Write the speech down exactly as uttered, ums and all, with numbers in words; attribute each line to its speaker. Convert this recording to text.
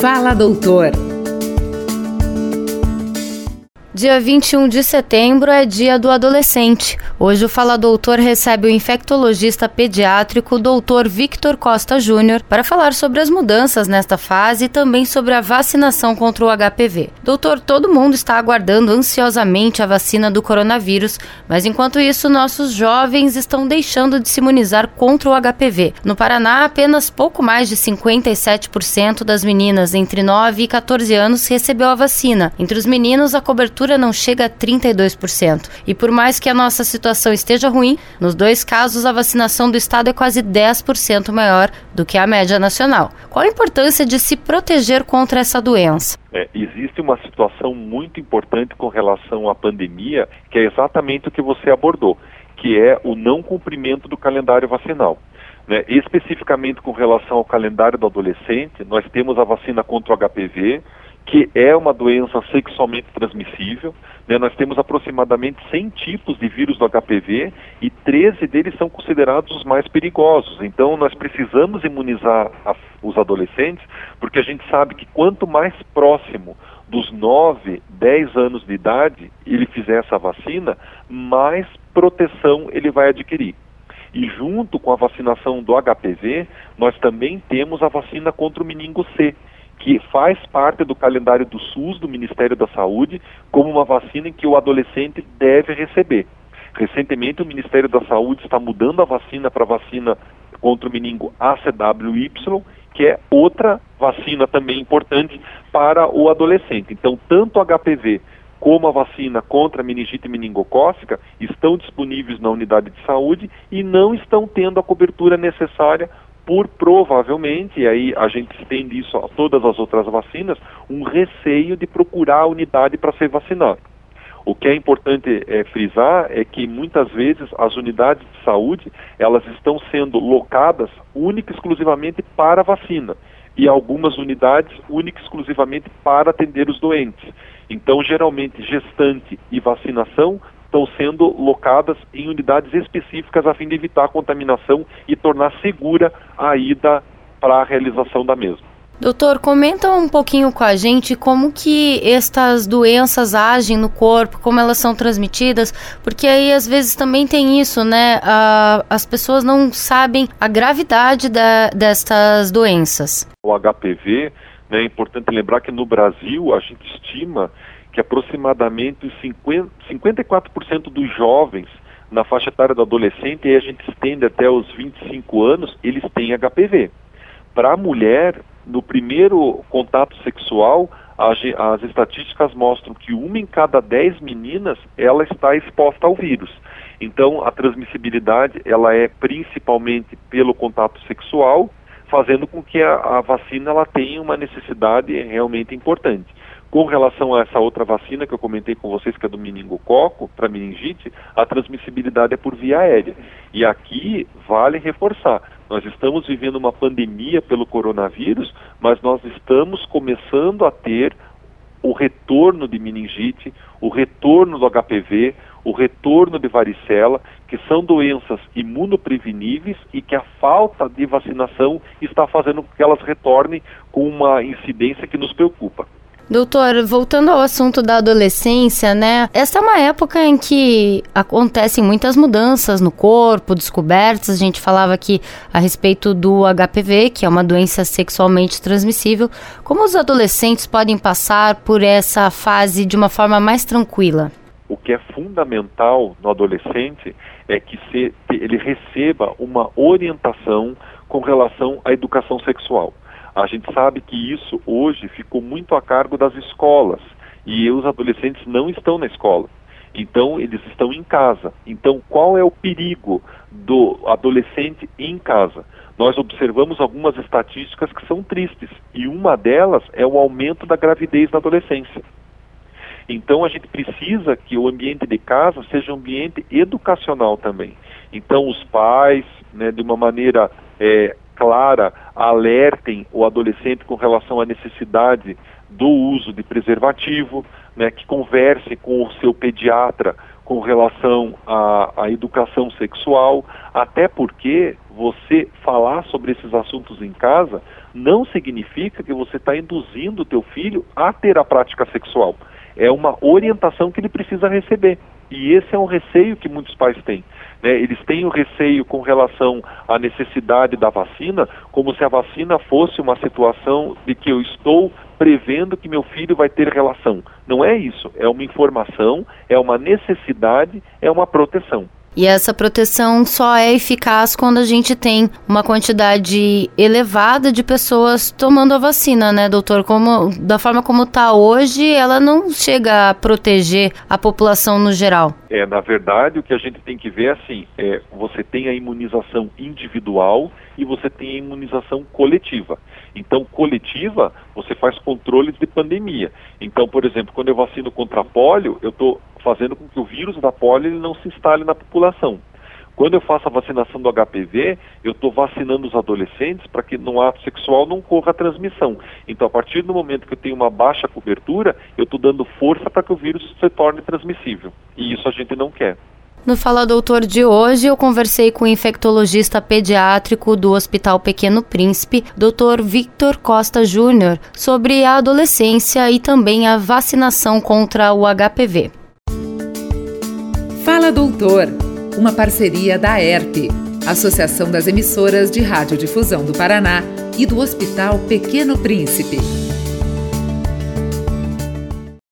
Speaker 1: Fala Doutor. Dia vinte e um de setembro é dia do adolescente. Hoje o Fala Doutor recebe o infectologista pediátrico doutor Victor Costa Júnior para falar sobre as mudanças nesta fase e também sobre a vacinação contra o H P V. Doutor, todo mundo está aguardando ansiosamente a vacina do coronavírus, mas enquanto isso nossos jovens estão deixando de se imunizar contra o H P V. No Paraná, apenas pouco mais de cinquenta e sete por cento das meninas entre nove e quatorze anos recebeu a vacina. Entre os meninos, a cobertura não chega a trinta e dois por cento. E por mais que a nossa situação esteja ruim, nos dois casos a vacinação do estado é quase dez por cento maior do que a média nacional. Qual a importância de se proteger contra essa doença?
Speaker 2: É, existe uma situação muito importante com relação à pandemia, que é exatamente o que você abordou, que é o não cumprimento do calendário vacinal. Né? Especificamente com relação ao calendário do adolescente, nós temos a vacina contra o H P V, que é uma doença sexualmente transmissível, né? Nós temos aproximadamente cem tipos de vírus do H P V e treze deles são considerados os mais perigosos. Então nós precisamos imunizar a, os adolescentes, porque a gente sabe que quanto mais próximo dos nove, dez anos de idade ele fizer essa vacina, mais proteção ele vai adquirir. E junto com a vacinação do H P V, nós também temos a vacina contra o meningo C, que faz parte do calendário do SUS, do Ministério da Saúde, como uma vacina em que o adolescente deve receber. Recentemente, o Ministério da Saúde está mudando a vacina para a vacina contra o meningo A C W Y, que é outra vacina também importante para o adolescente. Então, tanto o H P V como a vacina contra a meningite meningocócica estão disponíveis na unidade de saúde e não estão tendo a cobertura necessária por provavelmente, e aí a gente estende isso a todas as outras vacinas, um receio de procurar a unidade para ser vacinado. O que é importante é, frisar é que muitas vezes as unidades de saúde, elas estão sendo locadas única e exclusivamente para a vacina, e algumas unidades única e exclusivamente para atender os doentes. Então, geralmente, gestante e vacinação estão sendo locadas em unidades específicas a fim de evitar a contaminação e tornar segura a ida para a realização da mesma.
Speaker 1: Doutor, comenta um pouquinho com a gente como que estas doenças agem no corpo, como elas são transmitidas, porque aí às vezes também tem isso, né? Ah, as pessoas não sabem a gravidade da, destas doenças.
Speaker 2: O H P V, né, é importante lembrar que no Brasil a gente estima que aproximadamente cinquenta e quatro por cento dos jovens na faixa etária do adolescente, e a gente estende até os vinte e cinco anos, eles têm H P V. Para a mulher, no primeiro contato sexual, as, as estatísticas mostram que uma em cada dez meninas, ela está exposta ao vírus. Então, a transmissibilidade, ela é principalmente pelo contato sexual, fazendo com que a, a vacina ela tenha uma necessidade realmente importante. Com relação a essa outra vacina que eu comentei com vocês, que é do meningococo, para meningite, a transmissibilidade é por via aérea. E aqui vale reforçar, nós estamos vivendo uma pandemia pelo coronavírus, mas nós estamos começando a ter o retorno de meningite, o retorno do H P V, o retorno de varicela, que são doenças imunopreveníveis e que a falta de vacinação está fazendo com que elas retornem com uma incidência que nos preocupa.
Speaker 1: Doutor, voltando ao assunto da adolescência, né? Essa é uma época em que acontecem muitas mudanças no corpo, descobertas. A gente falava aqui a respeito do H P V, que é uma doença sexualmente transmissível. Como os adolescentes podem passar por essa fase de uma forma mais tranquila?
Speaker 2: O que é fundamental no adolescente é que se, ele receba uma orientação com relação à educação sexual. A gente sabe que isso hoje ficou muito a cargo das escolas e os adolescentes não estão na escola. Então, eles estão em casa. Então, qual é o perigo do adolescente em casa? Nós observamos algumas estatísticas que são tristes e uma delas é o aumento da gravidez na adolescência. Então, a gente precisa que o ambiente de casa seja um ambiente educacional também. Então, os pais, né, de uma maneira é, clara, alertem o adolescente com relação à necessidade do uso de preservativo, né, que converse com o seu pediatra com relação à, à educação sexual, até porque você falar sobre esses assuntos em casa não significa que você está induzindo o teu filho a ter a prática sexual. É uma orientação que ele precisa receber. E esse é um receio que muitos pais têm, né? Eles têm o receio com relação à necessidade da vacina, como se a vacina fosse uma situação de que eu estou prevendo que meu filho vai ter relação. Não é isso, é uma informação, é uma necessidade, é uma proteção.
Speaker 1: E essa proteção só é eficaz quando a gente tem uma quantidade elevada de pessoas tomando a vacina, né, doutor? Como, da forma como está hoje, ela não chega a proteger a população no geral.
Speaker 2: É, na verdade, o que a gente tem que ver, assim, é você tem a imunização individual e você tem a imunização coletiva. Então, coletiva, você faz controles de pandemia. Então, por exemplo, quando eu vacino contra a polio, eu estou fazendo com que o vírus da polio ele não se instale na população. Quando eu faço a vacinação do H P V, eu estou vacinando os adolescentes para que no ato sexual não ocorra a transmissão. Então, a partir do momento que eu tenho uma baixa cobertura, eu estou dando força para que o vírus se torne transmissível. E isso a gente não quer.
Speaker 1: No Fala Doutor de hoje, eu conversei com o infectologista pediátrico do Hospital Pequeno Príncipe, doutor Victor Costa Júnior, sobre a adolescência e também a vacinação contra o H P V.
Speaker 3: Fala Doutor, uma parceria da A E R P, Associação das Emissoras de Radiodifusão do Paraná, e do Hospital Pequeno Príncipe.